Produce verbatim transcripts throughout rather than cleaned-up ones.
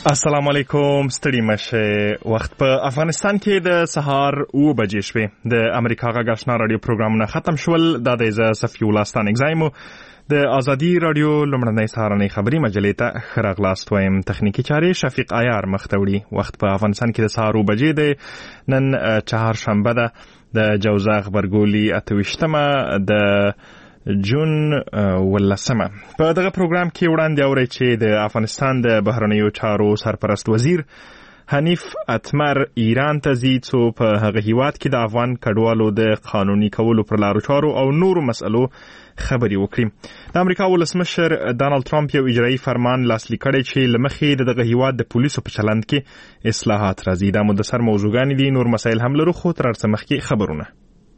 السلام علیکم، ستړي مشه. وخت په افغانستان کې د سهار اوه بجې شوې. د امریکا غږ آشنا رادیو پروګرامونه ختم شول. دا د ز صفی الله ستان اگزایمو د ازادي رادیو لمړنۍ سهارنۍ خبري مجلې ته ښه راغلاست وایم. تخنیکی چارې شفیق عیار مختوړي. وخت په افغانستان کې د سهار اوه بجې دی. نن چهارشنبه ده، د جوزا خبرګولي اته ویشتمه د جون ولسمه. په دغه پروګرام کې وړاندې اورئ چې د افغانستان د بهرنیو چارو سرپرست وزیر حنیف اتمر ایران ته ځي څو په هغه هیواد کې د افغان کډوالو د قانوني کولو پر لارو چارو او نورو مسئلو خبري وکړي. د امریکا ولسمشر ډانلډ ټرمپ یو اجرایي فرمان لاسلیک کړی چې لمخې د دغه هیواد د پولیسو په چلند کې اصلاحات راځي. دا مدثر موضوعګانې دي. نور مسایل هم لرو، خو تر څه مخکې خبرونه.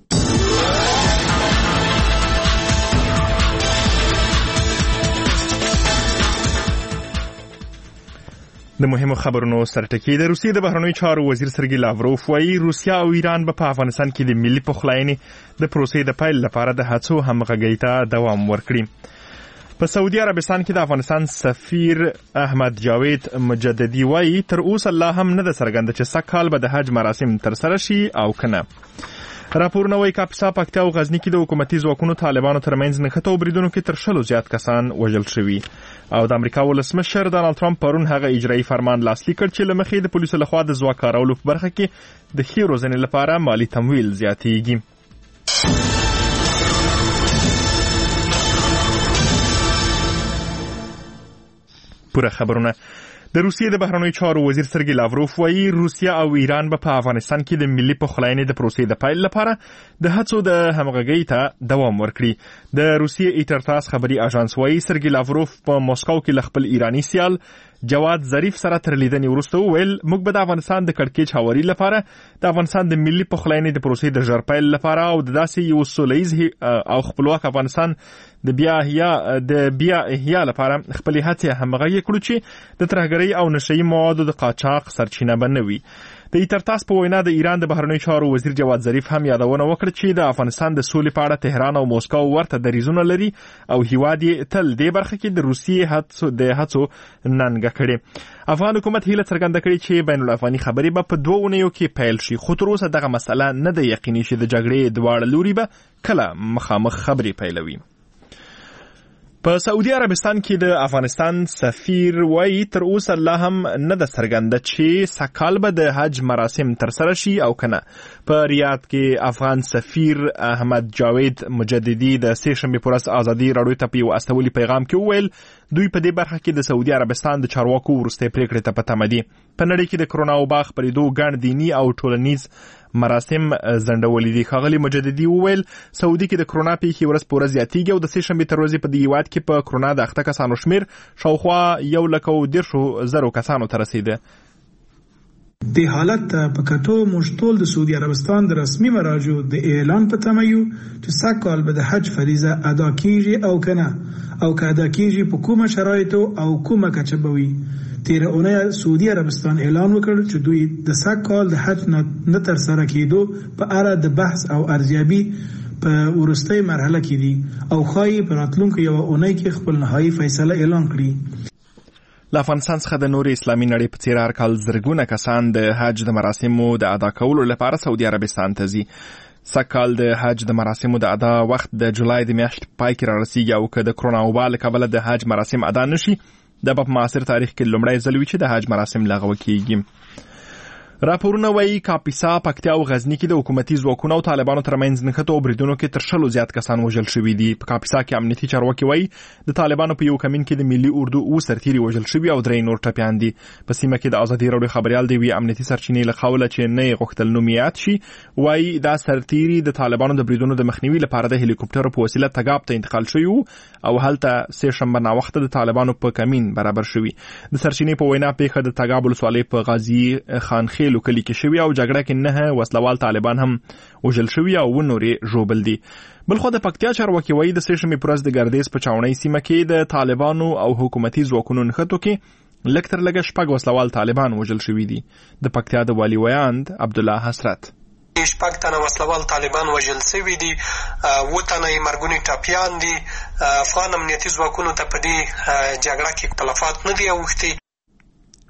د مهمو خبرونو سرټکی. د روسیې د بهرنیو چارو وزیر سرګی لاوروف وايي روسیا او ایران به په افغانستان کې د ملي پخلاینې د پروسې د پیل لپاره د هڅو همغږۍ ته دوام ورکړي. په سعودي عربستان کې د افغانستان سفیر احمد جاوید مجددي وايي تر اوسه لا هم نه ده څرګنده چې سږ کال به د حج مراسم ترسره شي او کنه. راپورونه وايي کاپیسا، پکتیا او غزنی کې د حکومتي ځواکونو طالبانو ترمنځ نښتو بریدونو کې تر شلو زیات کسان وژل شوي. او د امریکا ولسمشر ډانلډ ټرمپ پرون هغه اجرایي فرمان لاسلیک کړ چې لمخې د پولیسو لخوا د ځواک کارولو په برخه کې د ښې روزنې لپاره مالی تمویل زیاتېږي. پوره خبرونه. د روسیې د بهرنیو چارو وزیر سرګی لاوروف وايي روسیا او ایران به په افغانستان کې د ملي پخلاینې د پروسې د پیل لپاره د هڅو د همغږۍ ته دوام ورکړي. د روسیې ایټرتاس خبري اژانس وايي سرګی لاوروف په مسکو کې خپل ایرانی سیال جواد ظریف سره تر لیدنې وروسته وویل موږ به د افغانستان د کړکېچ هواري لپاره د افغانستان د ملي پخلاینې د پروسې د ژر پیل لپاره او د داسې یو سولیز او خپلواک افغانستان د بیا احیا د بیا احیا لپاره خپل هڅې همغږي کړو چې د ترهګرۍ او نشئی موادو د قاچاق سرچینه بنوي. د ایټرتاس په وینا د ایران د بهرنیو چارو وزیر جواد ظریف هم یادونه وکړه چې د افغانستان د سولې په اړه تهران او موسکو ورته دریځونه لري او هیواد یې تل دې برخه کې د روسیې هڅو د هڅو ننګه کړي. افغان حکومت هیله څرګنده کړې چې بین الافغاني خبرې به په دوه اونیو کې پیل شي، خو تر اوسه دغه مسله نه ده یقیني چې د جګړې دواړه لوري به کله مخامخ خبرې پیلوي. په سعودي عربستان کې د افغانستان سفیر وايي تر اوسه لا هم نه ده څرګنده چې سکال به د حج مراسم ترسره شي او کنه. په ریاض کې افغان سفیر احمد جاوید مجددي د سې شنبې پر ورځ ازادي رادیو ته په یو استولي پیغام کې وویل دوی په دې برخه کې د سعودي عربستان د چارواکو وروستۍ پریکړې ته په تمه دي. په نړۍ کې د کرونا وبا خپرېدو ګڼ دیني او ټولنیز مراسم ځنډولي دي. ښاغلي مجددي وویل سعودي کې د کرونا پیښې ورځ په ورځ زیاتېږي او د سې شنبې تر ورځې په دې هیواد کې په کرونا د اخته کسانو شمېر شاوخوا یو لک او دېرشو زرو کسانو ته رسېده. د حالت په کتو موږ ټول د سعودي عربستان د رسمي مراجعو د اعلان په تمه یو چې سږ کال به د حج فریضه ادا کیږي او کنه او که ادا کیږي په کومه شرایطو او کومه کچه به وي. تیر اونۍ سعودي عربستان اعلان وکړ چې دوی د سږ کال د حج نه ترسره کېدو په اړه د بحث او ارزیابي په وروستۍ مرحله کې دي او ښایي په راتلونکو یوه اونۍ کې خپل نهایي فیصله اعلان کړي. له افغانستان څخه د نورې اسلامي نړۍ په څېر هر کال زرګونه کسان د حج د مراسمو د ادا کولو لپاره سعودي عربستان ته ځي. سږ کال د حج د مراسمو د ادا وخت د جولای د میاشتې پای کې رارسېږي او که د کرونا وبا له کبله د حج مراسم ادا نشي د په معاصر تاریخ کې لومړی ځل وي چې د حج مراسم لغوه کیږي. راپورونه وايي کاپیسا، پکتیا او غزنی کې د حکومتي ځواکونو او طالبانو ترمنځ نښتو او بریدونو کې تر شلو زیات کسان وژل شوي دي. په کاپیسا کې امنیتي چارواکي وايي د طالبانو په یو کمین کې د ملي اردو او سرتیري وژل شوي او درې نور ټپیان دي. په سیمه کې د ازادي راډیو خبريال دی وی امنیتي سرچینې له قوله چې نه غوښتل نوم یاد شي وايي دا سرتیري د طالبانو د بریدونو د مخنیوي لپاره د هلیکوپټر په وسیله تګاب ته انتقال شوی او هلته سې شنبه نا وخت د طالبانو په کمین برابر شوی. د سرچینې په وینا پیښه د تګاب ولسوالۍ په غازی خان خیلو کلی کې شوی او جګړه کې نه وسلوال طالبان هم وژل شوي او نورې ژوبل دي. بلخو د پکتیا چارواکي وايي د سې شنبې پر ورځ د ګردیز په چاونۍ سیمه کې د طالبانو او حکومتي ځواکونو نښتو کې لږ تر لږه شپږ وسلوال طالبان وژل شوي دي. د پکتیا د والي ویاند عبدالله حسرت شپږ تنه وسلوال طالبان وژل شوي دي، اووه تنه یې مرګوني ټپیان دي. افغان امنیتي ځواکونو ته په دې جګړه کې تلفات نه دي اوښتي.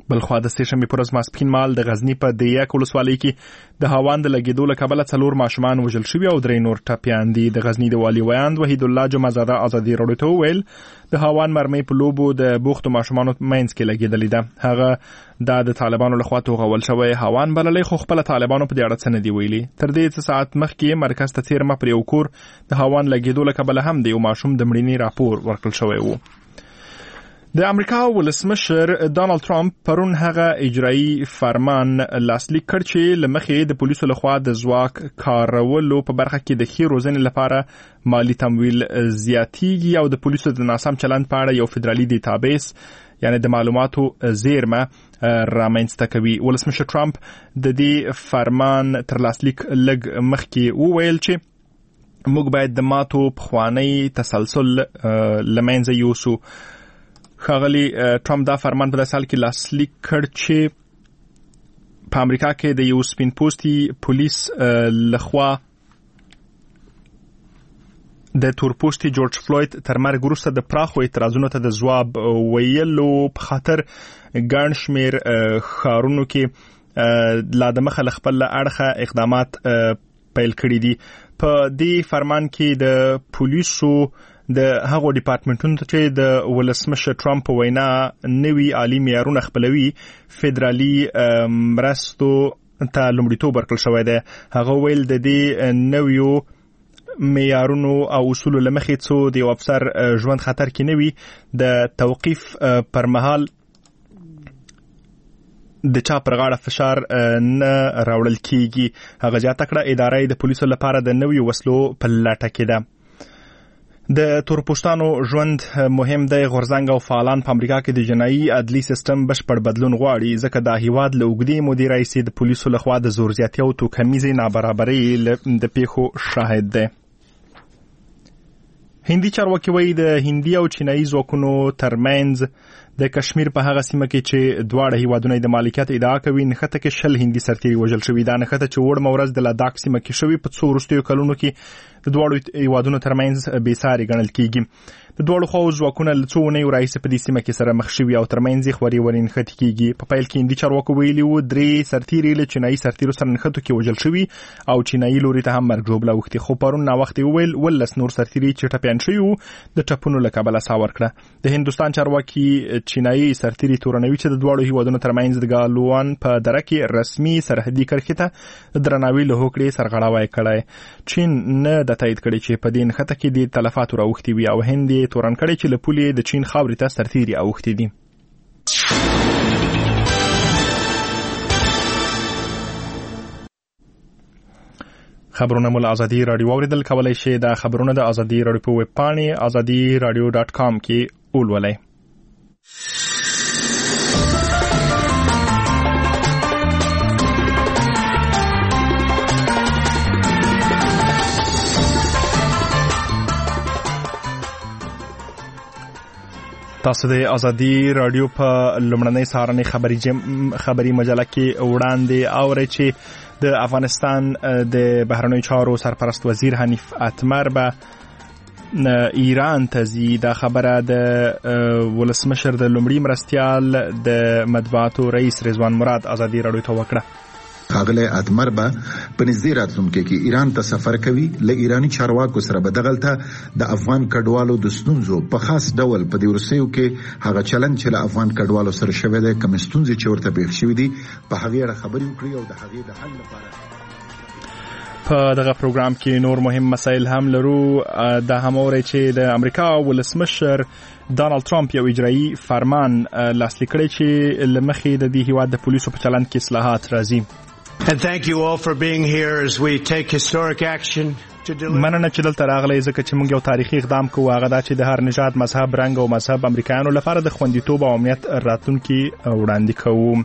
بلخوا د سې شنبې پر ورځ ماسپښین مهال د غزني په دیاک ولسوالۍ کې د هاوان د لګېدو له کبله څلور ماشومان وژل شوي او درې نور ټپیان دي. د غزني د والي ویاند وحید الله جمعزاده ازادي راډیو ته وویل د هاوان مرمۍ په لوبو د بوختو ماشومانو منځ کې لګېدلې ده. هغه دا د طالبانو لخوا توغول شوی هاوان بللی، خو خپله طالبانو په دې اړه څه نه دي ویلي. تر دې څه ساعت مخکې مرکز ته څیرمه پر یو کور د هاوان لګېدو له کبله هم د یو ماشوم د مړینې راپور ورکړل شوی و. د امریکا ولسمشر ډانلډ ټرمپ پرون هغه اجرایي فرمان لاسلیک کړ چې له مخې د پولیسو لخوا د ځواک کارولو په برخه کې د ښې روزنې لپاره مالی تمویل زیاتیږي او د پولیسو د ناسم چلند په اړه یو فدرالي ډیټابیس یعنی د معلوماتو زیرمه رامنځته کوي. ولسمشر ټرمپ د دې فرمان تر لاسلیک لږ مخکې وویل چې موږ باید د ماتو پخوانی تسلسل لمنځه یوسو. ښاغلي ټرمپ دا فرمان په داسې حال کې لاسلیک کړ چې په امریکا کې د یو سپین پوستي پولیس لخوا د تورپوستي جورج فلوید تر مرګ وروسته د پراخو اعتراضونو ته د ځواب ویلو په خاطر ګڼ شمېر ښارونو کې لا دمخه له خپل اړخه اقدامات پیل کړي دي. په دې فرمان کې د پولیسو د هغو ډیپارټمنټونو چې د ولسمشر ټرمپ په وینا نوي عالي معیارونه خپلوي فدرالي مرستو ته لومړیتوب ورکړل شوی دی. هغه ویل د دې نویو معیارونو او اصولو له مخې څو د یو افسر ژوند خطر کې نه وي د توقیف پر مهال د چا پر غاړه فشار نه راوړل کیږي. هغه زیاته کړه اداره د پولیسو لپاره د نویو وسلو په لټه کې ده. د تورپوستانو ژوند مهم دی. غورځنګ او فعالان په امریکا کې د جنایي عدلي سیستم بشپړ بدلون غواړي، ځکه دا هیواد له اوږدې مودې راهیسې د پولیسو لخوا د زور زیاتي او توکمیزې نابرابرۍ د پیښو شاهد دی. هندي چارواکي وایي د هندي او چینایي ځواکونو ترمنځ د کشمیر په هغه سیمه کې چې دواړه هیوادونه د مالکیت ادعا کوي نښته کې شل هندي سرتیري وژل شوي. دا نښته چې وړمه ورځ د لداخ سیمه کې شوي په څو وروستیو کلونو کې د دواړو هیوادونو ترمنځ بېساري ګڼل کیږي. د دواړو خواو ځواکونه له څو اونیو راهیسې په دې سیمه کې سره مخ شوي او ترمنځ یې خورې ورې نښتې کیږي. په پیل کې هندي چارواکو ویلي وو درې سرتیري له چینایي سرتیرو سره نښتو کې وژل شوي او چینایي لوري ته هم مرګ ژوبله اوښتې، خو پرون ناوختې وویل ولس نور سرتیري چې ټپیان شوي وو د ټپونو له کبله ساه ورکړه. د هندوستان چارواکي چینایي سرتیري تورنوي چې د دواړو هیوادونو ترمنځ د ګالوان په دره کې رسمي سرحدي کرښې ته د درناوي له هوکړې سرغړاوی کړی. چین نه د تایید کړی چې په دې نښته کې د تلفاتو راوښتي وي او هند یې تورن کړی چې له پولې د چین خاورې ته سرتیري اوښتي دي. خبرونه مو له ازادي راډیو اوریدل کولای شئ. دا خبرونه د ازادي راډیو په ویب پاڼې ازادي راډیو ډاټ کام کې ولولئ. تاسو د ازادي راډیو په لومړنۍ سهارنۍ خبري خبري مجله کې وړاندې اورئ چې د افغانستان د بهرنیو چارو سرپرست وزیر حنیف اتمر به ایران ته ځي. دا خبره د ولسمشر د لومړي مرستیال د مطبوعاتو رئیس رضوان مراد ازادي راډیو ته وکړه. ښاغلی اتمر به په نږدې راتلونکي کې ایران ته سفر کوي. له ایراني چارواکو سره به دغلته د افغان کډوالو د ستونزو په خاص ډول په دې وروستیو کې هغه چلند چې له افغان کډوالو سره شوی دی، کومې ستونزې چې ورته پېښ شوي دي، په هغې اړه خبرې وکړي او د هغې د حل لپاره په دغه پروګرام کې نور مهم مسایل هم لرو. دا هم اورئ چې د امریکا ولسمشر ډانلډ ټرمپ یو اجرایي فرمان لاسلیک کړی چې له مخې د دې هیواد د پولیسو په چلند کې اصلاحات راځي. And thank you all for being here as we take historic action to deliver. مننه چې دلته راغلی ځکه چې موږ یو تاریخي اقدام کوو، هغه دا چې د هر نژاد، مذهب، رنګ او مذهب امریکایانو لپاره د خوندیتوب او امنیت راتلونکي وړاندې کوو.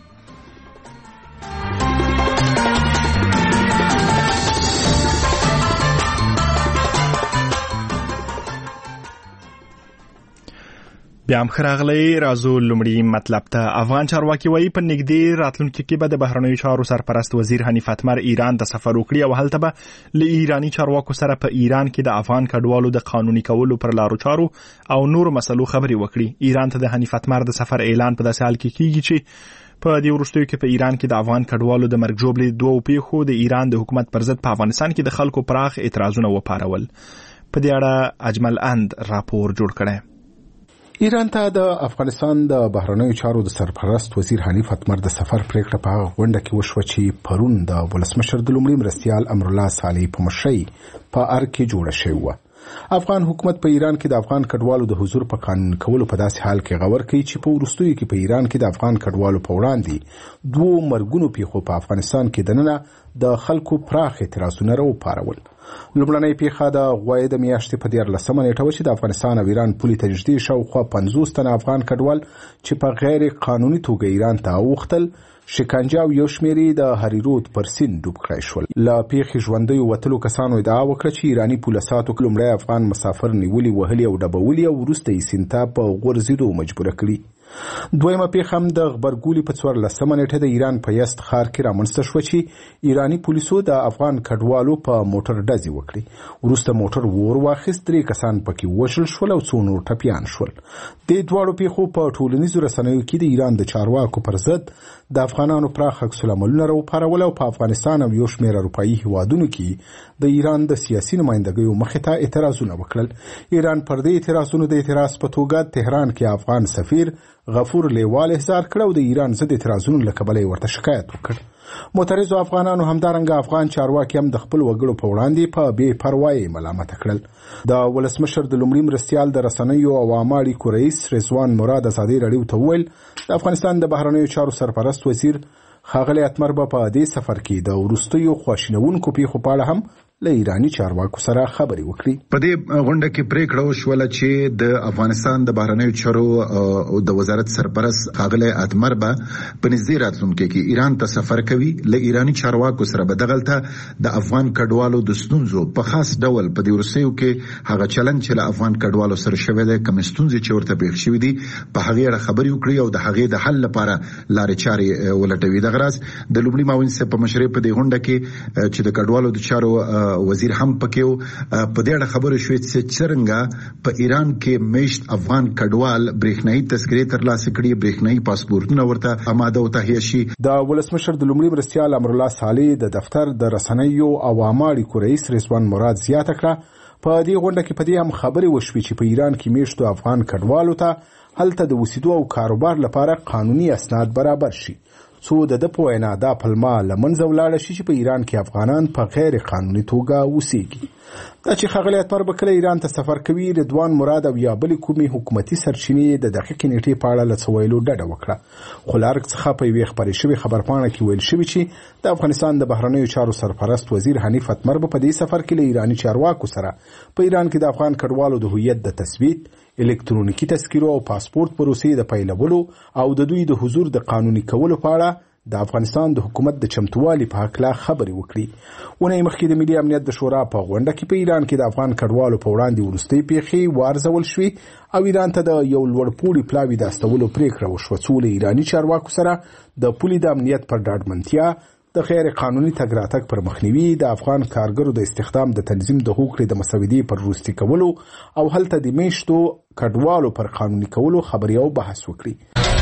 بیا هم خراغلی رازو لومړی مطلب ته افغان چارواکي وایي په نږدې راتلونکي کې به د بهرنیو چارو سرپرست وزیر حنیف اتمر ایران ته سفر وکړي او هلته به له ایراني چارواکو سره په ایران کې د افغان کډوالو د قانوني کولو پر لارو چارو او نورو مسلو خبرې وکړي. ایران ته د حنیف اتمر د سفر اعلان په داسې حال کې کیږي چې په دې وروستیو کې په ایران کې د افغان کډوالو د مرګ ژوبلې دوه پیښو د ایران د حکومت پر ضد په افغانستان کې د خلکو پراخ اعتراضونه وپارول. په دې اړه اجمل اند راپور جوړ کړی. ایران ته د افغانستان د بهرنیو چارو د سرپرست وزیر حنیف اتمر د سفر پریکړه په هغه غونډه کې وشوه چې پرون د ولسمشر د لومړي مرستیال امرالله صالح په مشرۍ په ارګ کې جوړه شوې وه. افغان حکومت په ایران کې د افغان کډوالو د حضور په قانون کولو په داسې حال کې غور کوي چې په وروستیو کې په ایران کې د افغان کډوالو په وړاندې دوه مرګونو پیښو په افغانستان کې دننه د خلکو پراخ اعتراضونه راوپارول. لومړنۍ پیښه د غوایې د میاشتې په دیارلسمه نیټه وه چې د افغانستان او ایران پولې ته نږدې شاوخوا پنځوس تنه افغان کډوال چې په غیر قانوني توګه ایران ته اوښتل شکنجه او یو شمېر د هریرود پر سیند ډوب کړای شول. له پیښې ژوندیو وتلو کسانو ادعا وکړه چې ایراني پولیساتو لومړی افغان مسافر نیولي وهلي او ډبولي او وروسته یې سیند ته په غورځېدو مجبوره کړي. دویمه پیښه هم د غبرګولي په څوارلسمه نیټه د ایران په یزد ښار کې رامنځته شوه چې ایراني پولیسو د افغان کډوالو په موټر ډزې وکړې. وروسته موټر ور واخیست، درې کسان پکې وژل شول او څو نور ټپیان شول. دې دواړو پیښو په ټولنیزو رسنیو کې د ایران د چارواکو پر ضد د افغانانو پراخ عکس العملونه راوپارول او په افغانستان او یو شمېر اروپایي هیوادونو کې د ایران د سیاسي نمایندګیو مخې ته اعتراضونه وکړل. ایران پر دې اعتراضونو د اعتراض په توګه تهران کې افغان سفیر غفور لیوال احضار کړ او د ایران ضد اعتراضونو له کبله یې ورته شکایت وکړ. معترضو افغانانو همدارنګه افغان چارواکي هم د خپل وګړو په وړاندې په بې پروایۍ ملامته کړل. د ولسمشر د لومړي مرستیال د رسنیو او عامه اړیکو رئیس رضوان مراد ازادي راډیو ته وویل د افغانستان د بهرنیو چارو سرپرست وزیر ښاغلی اتمر به په دې سفر کې د وروستیو خواشینونکو پیښو په اړه هم له ایراني چارواکو سره خبرې وکړي. په دې غونډه کې پریکړه وشوله چې د افغانستان د بهرنیو چارو او د وزارت سرپرست ښاغلی اتمر به په نږدې راتلونکي کې ایران ته سفر کوي. له ایراني چارواکو سره به دغلته د افغان کډوالو د ستونزو په خاص ډول په دې وروستیو کې هغه چلند چې له افغان کډوالو سره شوی دی، کومې ستونزې چې ورته پېښ شوي دي، په هغې اړه خبرې وکړي او د هغې د حل لپاره لارې چارې ولټوي. دغه راز د لومړي معاون صاحب په مشرۍ په دې غونډه کې چې د کډوالو د چارو وزیر هم پکې په دې اړه خبرې شوې چې څرنګه په ایران کې میشت افغان کډوال برېښنايي تذکرې ترلاسه کړي، برېښنايي پاسپورتونه ورته آماده او تهیه شي. د ولسمشر د لومړي مرستیال امرالله صالح د دفتر د رسنیو او عامه اړیکو رئیس رضوان مراد زیاته کړه په دې غونډه کې په دې هم خبرې وشوې چې په ایران کې میشتو افغان کډوالو ته هلته د اوسېدو او کاروبار لپاره قانوني اسناد برابر شي، څو د ده په وینا دا پلمه له منځه ولاړه شي چې په ایران کې افغانان په غیر قانوني توګه اوسېږي. دا چې ښاغلی اتمر به کله ایران ته سفر کوي، رضوان مراد او یا بلې کومې حکومتي سرچینې د دقیقې نیټې په اړه له څه ویلو ډډه وکړه. خو له ارګ څخه په یوې خپرې شوې خبرپاڼه کې ویل شوي چې د افغانستان د بهرنیو چارو سرپرست وزیر حنیف اتمر به په دې سفر کې له ایراني چارواکو سره په ایران کې د افغان کډوالو د هویت د تثبیت، الکترونیکي تذکیرو او پاسپورت پروسې د پیلولو او د دوی د حضور د قانوني کولو په اړه د افغانستان د حکومت د چمتووالي په هکله خبرې وکړي. اونۍ مخکې د ملي امنیت د شورا په غونډه کې په ایران کې د افغان کډوالو په وړاندې وروستۍ پیښې وارزول شوې او ایران ته د یو لوړپوړي پلاوي د استولو پریکړه وشوه، څو له ایراني چارواکو سره د پولې د امنیت پر ډاډمنتیا، د غیر قانوني تګ راتګ پر مخنیوي، د افغان کارګرو د استخدام د تنظیم د هوکړې د مسودې پر وروستي کولو او هلته د میشتو کډوالو پر قانوني کولو خبرې او بحث وکړي.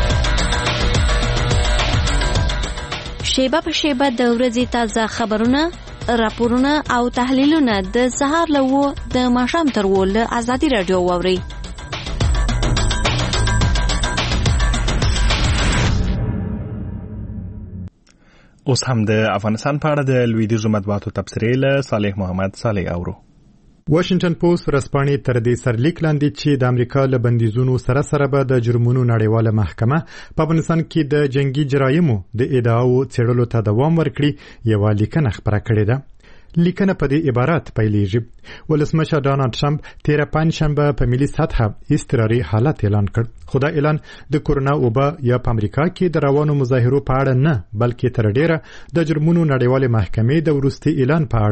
شیبه په شیبه د ورځې تازه خبرونه، راپورونه او تحلیلونه د سهار له اوه د ماښام تر اوه له ازادي راډیو واورئ. اوس هم د افغانستان په اړه د لویدیځو مطبوعاتو تبصرې له صالح محمد صالح اورو. واشنگټن پوسټ ورځپاڼې تر دې سرلیک لاندې چې د امریکا له بندیزونو سره سره به د جرمونو نړیواله محکمه په افغانستان کې د جنگي جرایمو د ادعاو څېړلو ته دوام ورکړي یوه لیکنه خپره کړې ده. لیکنه په دې عبارت پیلېږي: ولسمشر ډانالډ ټرمپ تېره پنجشنبه په ملي سطحه اضطراري حالت اعلان کړ، خو دا اعلان د کورونا وبا یا په امریکا کې د روانو مظاهرو په اړه نه، بلکې تر ډېره د جرمونو نړیوالې محکمې د وروستي اعلان په اړه و.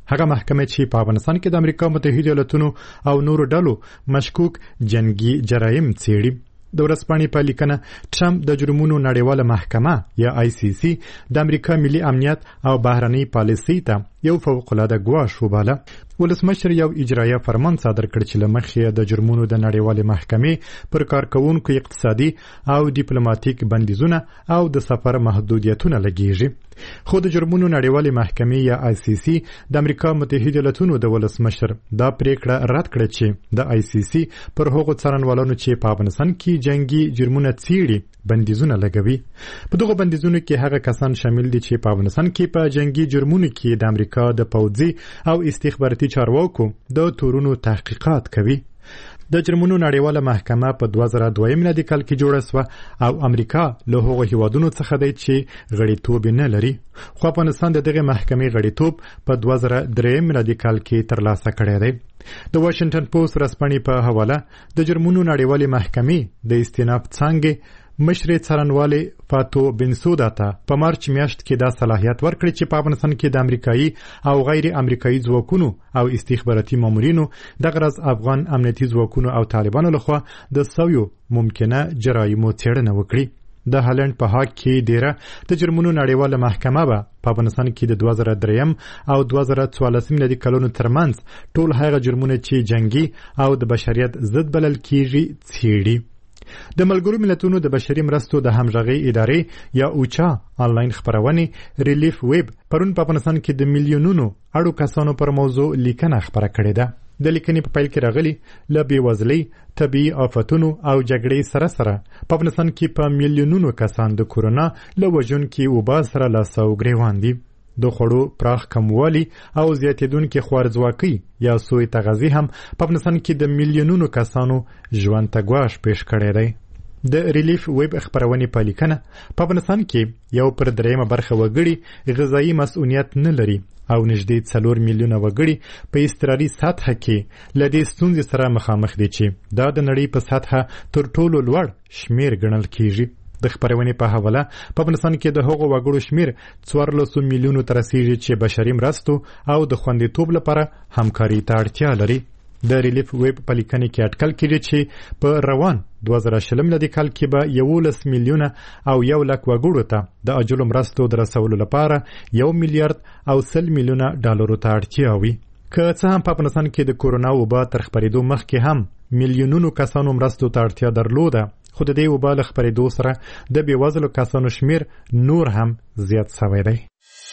هغه محکمه چې په افغانستان کې د امریکا متحده ایالاتونو او نورو ډلو مشکوک جنگي جرایم څېړي. د ورځپاڼې په لیکنه ټرمپ د جرمونو نړیواله محکمه یا آی سی سی د امریکا ملي امنیت او بهرنۍ پالیسۍ ته یو فوق‌العاده ګواښ وباله. ولسمشر یو اجرایه فرمان صادر کړ چې له مخې د جرمونو د نړیوالې محکمې پر کارکوونکو اقتصادي او ډیپلوماټیک بندیزونه او د سفر محدودیتونه لګیږي. خو د جرمونو نړیوالې محکمې یا آی سی سی د امریکا متحده ایالاتونو د ولسمشر دا پریکړه رد کړه چې د آی سی سی پر هغو څارنوالانو چې په افغانستان کې جنگي جرمونه څېړي بندیزونه لګوي. په دغه بندیزونو کې هغه کسان شامل دي چې په افغانستان کې په جنگي جرمونو کې د امریکا د پوځي او استخباراتي چارواکو د تورونو تحقیقات کوي. د جرمونو نړیواله محکمه په دوه زره دوه میلادي کال کې جوړه شوه او امریکا له هغو هیوادونو څخه دی چې غړیتوب نه لري. خو افغانستان د دغه محکمې غړیتوب په دوه زره درې میلادي کال کې ترلاسه کړی دی. د واشنگټن پوسټ ورځپاڼې په حواله د جرمونو نړیوالې محکمې د استیناف څانګې مشر څارنوالې فاتو بنسودا ته په مارچ میاشت کې دا صلاحیت ورکړي چې په افغانستان کې د امریکایي او غیر امریکایي ځواکونو او استخباراتي مامورینو د غرض افغان امنیتي ځواکونو او طالبانو لخوا د سویو ممکنه جرایمو څېړنه وکړي. د هالند په هاګ کې ډیره د جرمونو نړیواله محکمه به په افغانستان کې د دوه زره درې او دوه زره څوارلس میلادي کلونو ترمنځ ټول هغه جرمونه چې جنگي او د بشریت ضد بلل کیږي څېړي. د ملګرو ملتونو د بشري مرستو د همغږۍ ادارې یا اوچا آنلاین خپرونې ریلیف ویب پرون په افغانستان کې د میلیونونو اړو کسانو پر موضوع لیکنه خپره کړې ده. د لیکنې په پیل کې راغلي له بېوزلۍ، طبیعي آفتونو او جګړې سره سره په افغانستان کې په میلیونونو کسان د کورونا له وژونکي وبا سره لاس او ګریوان دي. د خوړو پراخ کموالی او زیاتېدونکې خوارځواکۍ یا سوء تغذیې هم په افغانستان کې د میلیونونو کسانو ژوند ته ګواښ پیښ کړی دی. د ریلیف ویب خپرونې په لیکنه په افغانستان کې یو پر درېیمه برخه وګړي غذایي مسؤلیت نه لري او نږدې څلور میلیونه وګړي په اضطراري سطحه کې له دې ستونزې سره مخامخ دي چې دا د نړۍ په سطحه تر ټولو لوړ شمیر ګڼل کیږي. د خپرونې په حواله په افغانستان کې د هغو وګړو شمیر څوارلسو میلیونو ته رسیږي چې بشري مرستو او د خوندیتوب لپاره همکاري ته اړتیا لري. د ریلیف ویب په لیکنې کې اټکل کېږي چې په روان دوه زره شلم میلادي کال کې به یولس میلیونه او یو لک وګړو ته د عاجلو مرستو د رسولو لپاره یو میلیارد او سل میلیونه ډالرو ته اړتیا وي. که څه هم په افغانستان کې د کورونا وبا تر خپرېدو مخکې هم میلیونونو کسانو مرستو ته اړتیا درلوده، خو د دې وبا له خپرېدو سره د بېوزلو کسانو شمیر نور هم زیات شوی دی.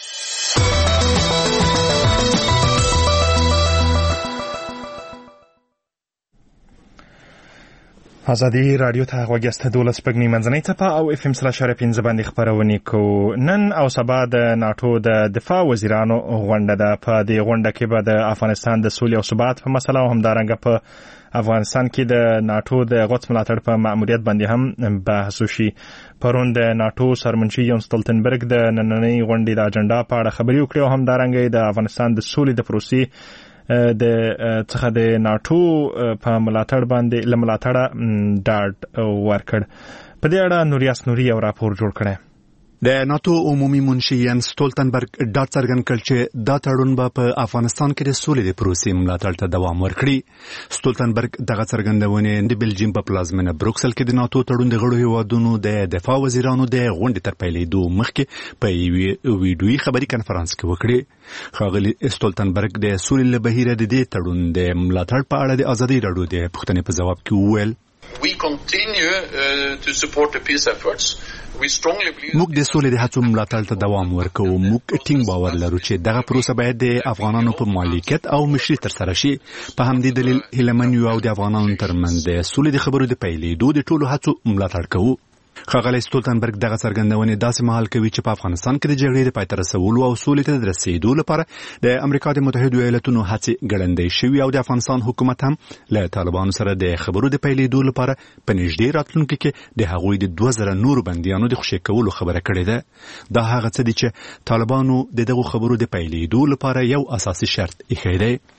ازادي رادیو ته غوږ یاست. دولس پګنی منځنۍ څپه او اف ام سلا شارې پنځه باندې خپرونې کو. نن او سبا د ناتو د دفاع وزیرانو غونډه ده. په دې غونډه کې به د افغانستان د سولې او ثبات په مسله او همدارنګه په افغانستان کې د ناتو د غوڅ ملاتړ په مأموریت باندې هم بحث وشي. پرون د ناتو سرمنشي یون ستولتنبرګ د نننۍ غونډې د اجنډا په اړه خبرې وکړې او همدارنګه د افغانستان د سولې د پروسې د څخه د ناتو په ملاتړ باندې لملاتړه ډاډ ورکړ. په دې اړه نوریاس نوري یو راپور جوړ کړی. د ناتو عمومي منشي یان ستولتنبرګ ډاډ څرګند کړ چې دا تړون به په افغانستان کې د سولې د پروسې ملاتړ ته دوام ورکړي. ستولتنبرګ دغه څرګندونه د بلجیم په پلازمینه بروکسل کې د ناتو تړون د غړو هیوادونو د دفاع وزیرانو د غونډې تر پیلېدو مخکې په یوې ویډیوي خبري کانفرنس کې وکړي. ښاغلي ستولتنبرګ د سولې له بهیره د دې تړون د ملاتړ په اړه د ازادي راډیو د پوښتنې په ځواب کې وویل We continue uh, to support the peace efforts. We strongly believe موږ د سولې د هڅو ملاتړ ته دوام ورکوو. موږ ټینګ باور لرو چې دغه پروسه باید د افغانانو په مالکیت او مشري ترسره شي. په همدې دلیل هیله یو او د افغانانو ترمنځ د سولې د خبرو د پیلېدو د ټولو هڅو ملاتړ کوو. ښاغلی ستولتنبرګ دغه څرګندونې داسې مهال کوي چې په افغانستان کې د جګړې د پای ته رسولو او سولې ته د رسېدو لپاره د امریکا د متحدو ایالاتونو هڅې ګړندۍ شوي او د افغانستان حکومت هم له طالبانو سره د خبرو د پیلېدو لپاره په نږدې راتلونکي کې د هغوی د دوه زره نورو بندیانو د خوشي کولو خبره کړې ده. دا هغه څه دي چې طالبانو د دغو خبرو د پیلېدو لپاره یو اساسي شرط ایښی دی.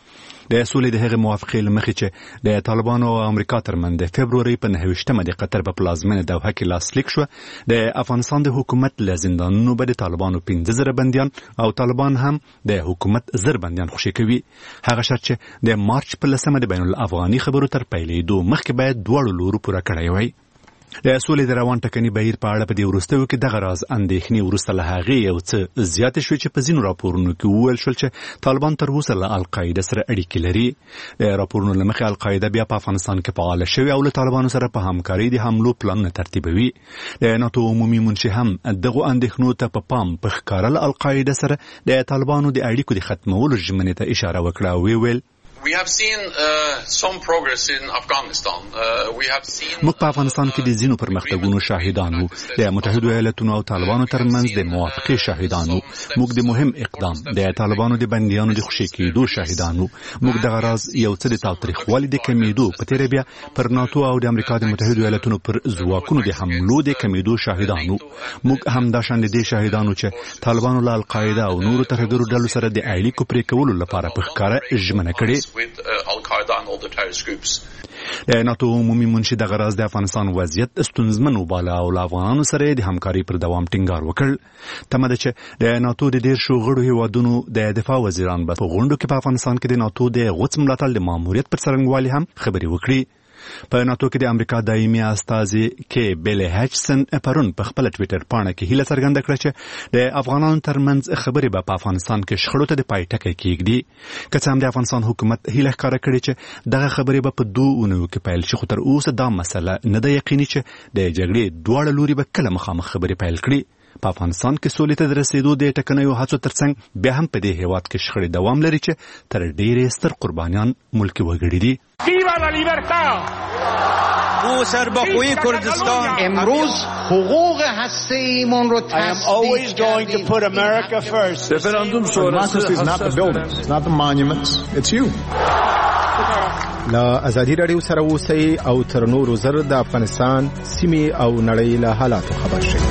د سولې د هغه موافقې لمخې چې د طالبانو او امریکا ترمنځ د فبروري په نهویشتمه د قطر په پلازمینه دوحه کې لاسلیک شو. د افغانستان د حکومت له زندانونو به د طالبانو پنځه زره بندیان او طالبان هم د حکومت زر بندیان خوشي کوي. هغه شرط چې د مارچ په لسمه د بین الافغاني خبرو تر پیلېدو مخکې باید دواړو لورو پوره کړی وای. د سولې د روان ټکني بهیر په اړه په دې وروستیو کې دغه راز اندېښنې وروسته له هغې یو څه زیاتې شوې چې په ځینو راپورونو کې وویل شول چې طالبان تر اوسه له القاعده سره اړیکې لري. د راپورونو له مخې القاعده بیا په افغانستان کې فعاله شوې او له طالبانو سره په همکارۍ د حملو پلانونه ترتیبوي. د ناتو عمومي منشي هم دغو اندېښنو ته په پام په ښکاره له القاعده سره د طالبانو د اړیکو د ختمولو ژمنې ته اشاره وکړه او ویل We have seen uh, some progress in Afghanistan. Uh, we have seen موږ په افغانستان کې د ځینو پرمختګونو شاهدانو، د متحده ایالاتونو او طالبانو ترمنځ د موافقې شاهدانو، موږ د مهم اقدام د طالبانو د بندیانو د خوشي کېدو شاهدانو، موږ دغه راز یو څه د تاوتریخوالي د کمیدو په تیره بیا پر ناتو او د امریکا د متحده ایالاتونو پر ځواکونو د حملو د کمیدو شاهدانو، موږ هم دا شان د دې شاهدانو چې طالبانو له القاعده او نورو ترهګرو ډلو سره د اړیکو پرې کولو لپاره په ښکاره ژمنه کړې. with uh, Al-Qaeda and other terrorist groups. د ناتو عمومي منشي دغه راز د افغانستان وضعیت ستونزمن وباله او له افغانانو سره د همکارۍ پر دوام ټینګار وکړ. تمه ده چې د ناتو د ډېر شو غړو هیوادونو د دفاع وزیران به په غونډو کې په افغانستان کې د ناتو د غوڅ ملاتړ د ماموریت پر څرنګوالي هم خبرې وکړي. په ناتو کې د امریکا دایمي استازي کې بیل هچسن پرون په خپل ټوئیټر پاڼه کې هیله څرګنده کړه چې د افغانانو ترمنځ خبرې به په افغانستان کې شخړو ته د پای ټکی کېږدي. که څه هم د افغانستان حکومت هیله ښکاره کړې چې دغه خبرې به په دوه اونیو کې پیل شي، خو تر اوسه دا مسله نه ده یقیني چې د جګړې دواړه لوري به کله مخامخ خبرې پیل کړي. په افغانستان کې سولې ته د رسیدو د ټکنیو هڅو ترڅنګ بیا هم په دې هیواد کې شخړې دوام لري چې تر ډېرې ستر قربانیان ملکي وګړي دي. ویوا لا لیبرتا او سربخوی کردستان امروز حقوق هسته‌ایمان رو I am always going to put America first. Referendum sonrası is not the buildings, it's not the monuments, it's you. لا ازادي رادیو سره اوسئ او تر نورو زر د افغانستان سیمې او نړۍ له حالاتو خبر شئ.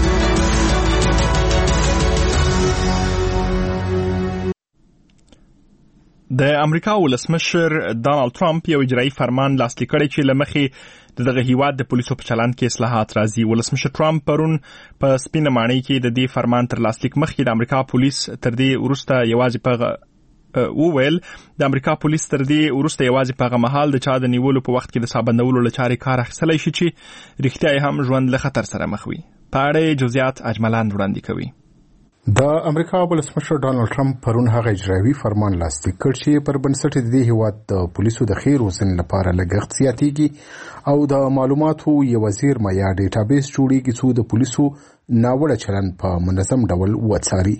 د امریکا ولسمشر ډانلډ ټرمپ یو اجرایي فرمان لاسلیک کړی چې لمخې دغه هیواد د پولیسو په چلند کې اصلاحات راځي. ولسمشر ټرمپ پرون په سپینه ماڼۍ کې د دې فرمان تر لاسلیک مخکې د امریکا پولیس تر دې وروسته یوازې په وویل د امریکا پولیس تر دې وروسته یوازې په هغه مهال د چا د نیولو په وخت کې د سابندولو له چارې کار اخیستلی شي چې رښتیا هم ژوند له خطر سره مخ وي. په اړه جزئیات اجملان وړاندې کوي. د امریکا ولسمشر ډانلډ ټرمپ پرون هغه اجرایي فرمان لاسلیک کړ چې پر بنسټ د دې هیواد د پولیسو د خیر وزن لپاره لګښت زیاتېږي او د معلوماتو یو زیرمه یا ډیټابیس جوړېږي چې د پولیسو ناوړه چلند په منظم ډول وڅاري.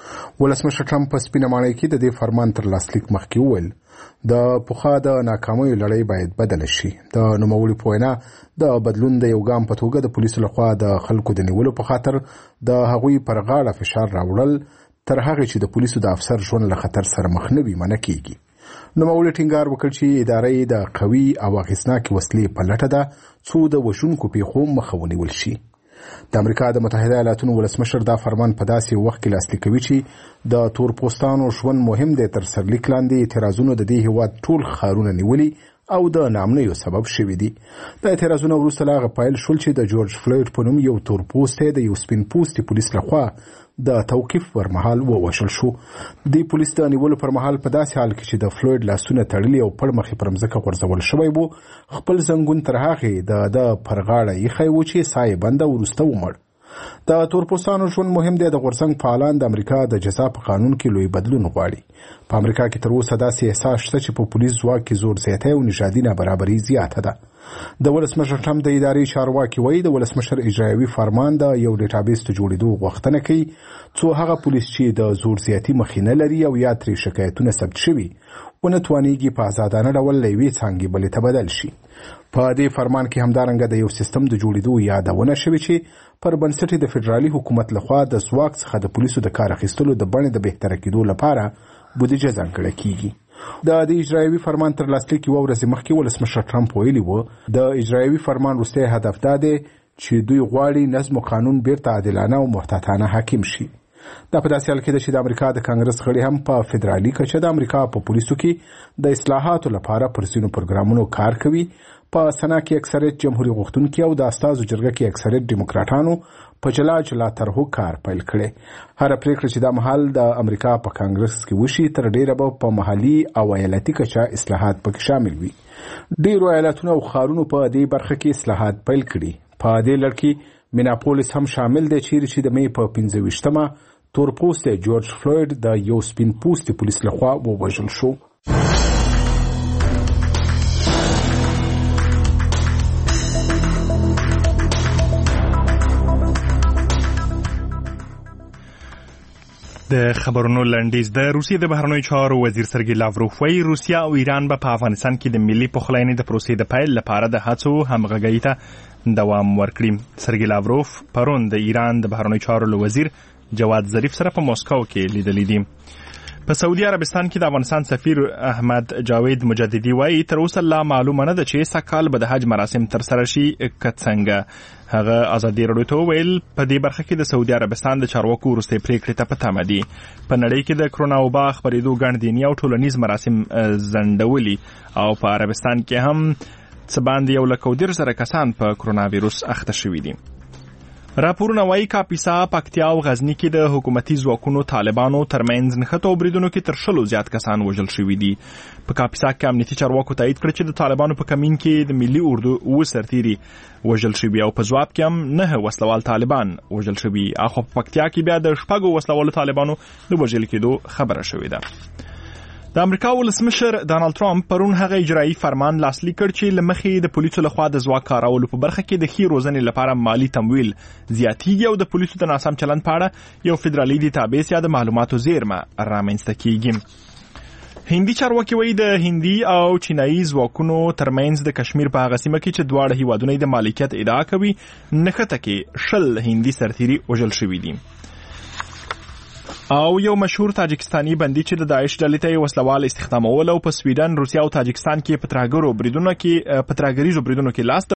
ولسمشر ټرمپ په سپینه ماڼۍ کې د دې فرمان تر لاسلیک مخکې وویل د پخوا د ناکامیو لړۍ باید بدله شي. د نوموړي په وینا د بدلون د یو ګام په توګه د پولیسو لخوا د خلکو د نیولو په خاطر د هغوی پر غاړه فشار راوړل تر هغه چې د پولیسو د افسر ژوند له خطر سره مخ نه وي منع کیږي. نوموړي ټینګار وکړ چې ادارې د قوي او اغېزناکې وسلې په لټه ده څو د وژونکو پیښو مخه ونیول شي. د امریکا د متحده ایالاتونو ولسمشر دا فرمان په داسې وخت کې لاسلیک کوي چې د تور پوستانو ژوند مهم دی. تر سرلیک لاندې اعتراضونو د دې هیواد ټول ښارونه نیولي او د نامنیو سبب شوي دي. د اعتراضونو وروسته له هغه پیل شول چې د جورج فلوید په نوم یو تور پوستی د یو سپین پوستي پولیس لخوا د توقیف پر مهال ووژل شو. د پولیس د نیولو پر مهال په داسې حال کې چې د فلوید لاسونه تړلي او پړ مخې پر مځکه غورځول شوی وو خپل زنګون تر هغې د د پر غاړه ایښی و چې ساه یې بنده وروسته ومړ. د تور پوستانو ژوند مهم دی. د غورځنګ فعالان د امریکا د جزا په قانون کې لوی بدلون غواړي. په امریکا کې تر اوسه داسې احساس شته چې په پولیس ځواک کې زور زیاتی او نژادي نابرابري زیاته ده. د ولسمشر ټرمپ د ادارې چارواکي وایي د ولسمشر اجرایوي فرمان د یو ډیټابیس ته جوړېدو غوښتنه کوي څو هغه پولیس چې د زور زیاتي مخینه لري او یا ترې شکایتونه ثبت شوي ونه توانیږي په آزادانه ډول له یوې څانګې بلې ته بدل شي. په دې فرمان کې همدارنګه د یو سیستم د جوړېدو یادونه شوې چې پر بنسټ د فدرالي حکومت لخوا د ځواک څخه د پولیسو د کار اخیستلو د بڼې د بهتره کېدو لپاره بودیجه ځانګړې کیږي. د دې اجرایوي فرمان تر لاسلیک یوه ورځ مخکې ولسمشر ټرمپ ویلي و د اجرایوي فرمان وروستی هدف دا دی چې دوی غواړي نظم و قانون بیرته عادلانه او محتاطانه حاکم شي. دا په داسې حال کې ده چې د امریکا د کانګرس غړي هم په فدرالي کچه د امریکا په پولیسو کې د اصلاحاتو لپاره پر ځینو پروګرامونو کار کوي. په سنا کې اکثریت جمهوریت غوښتونکي او د استازو جرګه کې اکثریت ډیموکراټانو په جلا جلا طرحو کار پیل کړي. هر پریکړه چې د محل د امریکا په کانګرس کې وشي تر ډیره به په محلي او ایالتي کچه اصلاحات پکې شامل وي. ډیرو ایالتونو او ښارونو په دې برخه کې اصلاحات پیل کړي. په دې لړ کې میناپولیس هم شامل دی چیرې چې د مې په پنځه ویشتمه تورپوستی جورج فلوید د یو سپین پوستي پولیس لخوا ووژل شو. د خبرونو لنډیز. د روسیې د بهرنیو چارو وزیر سرګی لاوروف وايي روسیا او ایران به په افغانستان کې د ملي پخلاینې د پروسې د پیل لپاره د هڅو همغږۍ ته دوام ورکړي. سرګی لاوروف پرون د ایران د بهرنیو چارو وزیر جواد ظریف سره په مسکو کې لیدلي دي. په سعودي عربستان کې د افغانستان سفیر احمد جاوید مجددي وايي تر اوسه لا معلومه نه ده چې سکهال به د حج مراسم تر سره شي که څنګه. هغه ازادي راډیو ته ویل په دې برخه کې د سعودي عربستان د چارواکو وروستۍ پریکړې ته په تمه دي. په نړۍ کې د کرونا وبا خپرېدو ګڼ دیني او ټولنیز مراسم ځنډولي او په عربستان کې هم څه باندې یو لک او دېرش زره کسان په کرونا ویروس اخته شوي دي. راپورونه وايي کاپیسا، پکتیا او غزنی کې د حکومتي ځواکونو طالبانو ترمنځ نښتو بریدونو کې تر شلو زیات کسان وژل شوي دي. په کاپیسا کې امنیتي چارواکو تایید کړ چې د طالبانو په کمین کې د ملي اردو اوه سرتیري وژل شوي او په ځواب کې هم نه وسلوال طالبان وژل شوي. اخو په پکتیا کې بیا د شپږو وسلوالو طالبانو د وژل کېدو خبره شوې ده. د امریکا ولسمشر ډانلډ ټرمپ پرون هغه اجرایي فرمان لاسلیک کړ چې له مخې د پولیسو لخوا د ځواک کارولو په برخه کې د ښې روزنې لپاره مالی تمویل زیاتیږي او د پولیسو د ناسم چلند په اړه یو فدرالي ډیټابیس یا د معلوماتو زیرمه رامنځته کیږي. هندي چارواکي وایي د هندي او چینایي ځواکونو ترمنځ د کشمیر په هغه سیمه کې چې دواړه هیوادونه د مالکیت ادعا کوي نښته کې شل هندي سرتیري وژل شوي دي. او یو مشهور تاجکستاني بندي چې د داعش ډلې ته وسلوال استخدامول او په سویډن، روسیا او تاجکستان کې په ترهګرو بریدونو کې په ترهګریزو بریدونو کې لاس